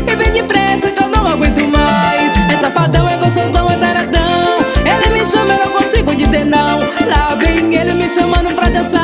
E vem depressa que eu não aguento mais. É safadão, é gostosão, é taradão. Ele me chama, eu não consigo dizer não. Lá vem ele me chamando pra dançar.